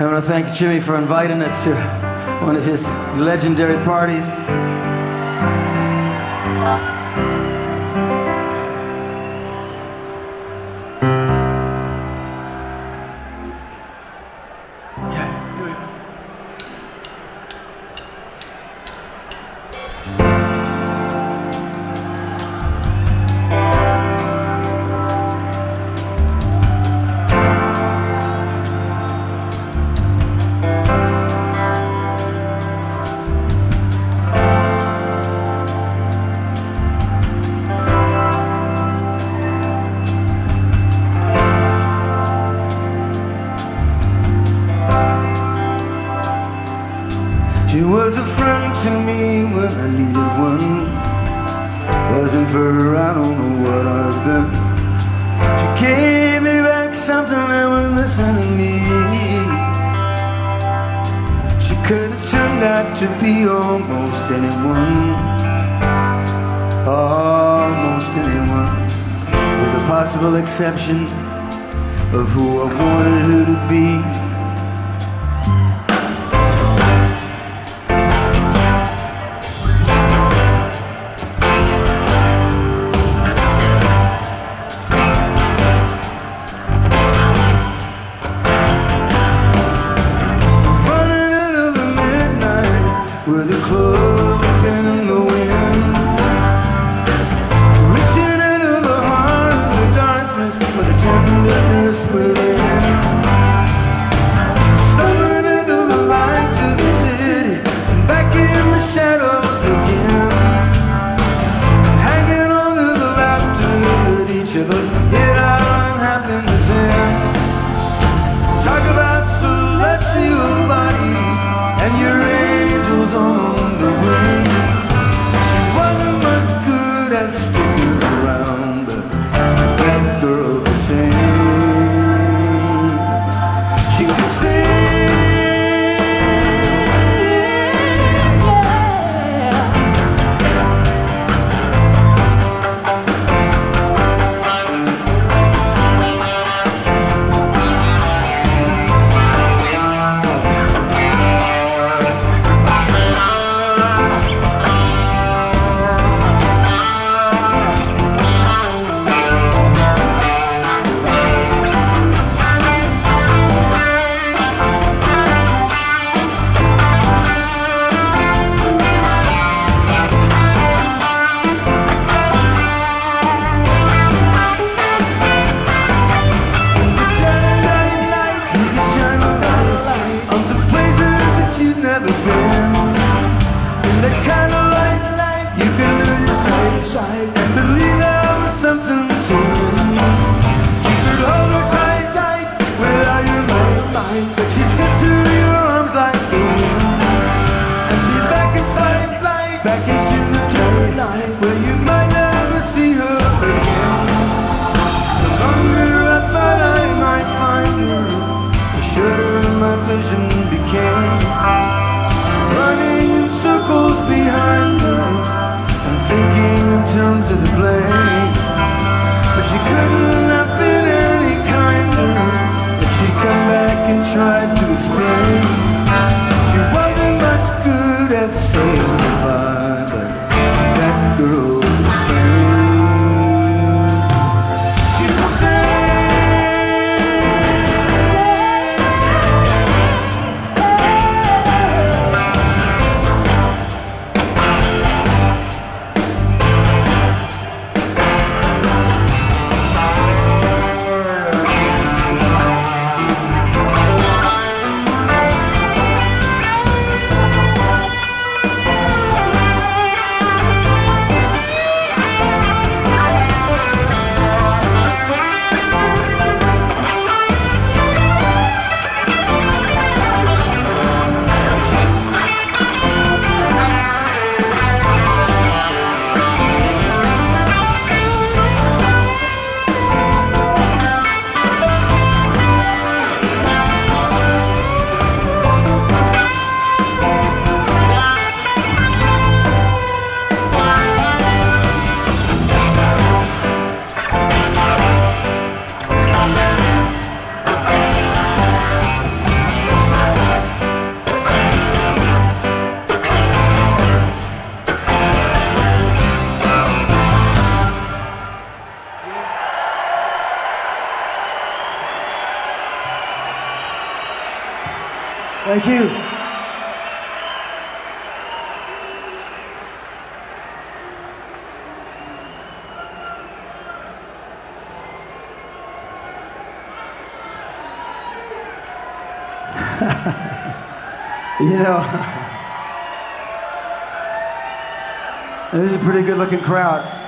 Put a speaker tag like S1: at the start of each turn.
S1: I want to thank Jimmy for inviting us to one of his legendary parties. She was a friend to me when I needed one. Wasn't for her, I don't know what I'd have been. She gave me back something that was missing in me. She could have turned out to be almost anyone. Almost anyone, with the possible exception of who I wanted her to be. Where the clothes open in the wind, reaching into the heart of the darkness for the tenderness within, stumbling into the lights of the city and back in the shadows again, hanging on to the laughter that each of us hid our unhappiness in. Talk about celestial bodies and your angels on the wing. She wasn't much good at sticking around, but that girl could sing. She could sing. And believe there was something to it. You could hold her tight without your might, but she'd slip through your arms like the wind and be back in flight, back into the night where you might never see her again. The longer I thought I might find her, the shorter my vision became, running in circles behind her, thinking in terms of the blame. But she couldn't have been any kinder if she'd come back and tried to explain. She wasn't much good at saying goodbye, but that girl could sing. She could sing. Thank you. You know, this is a pretty good looking crowd.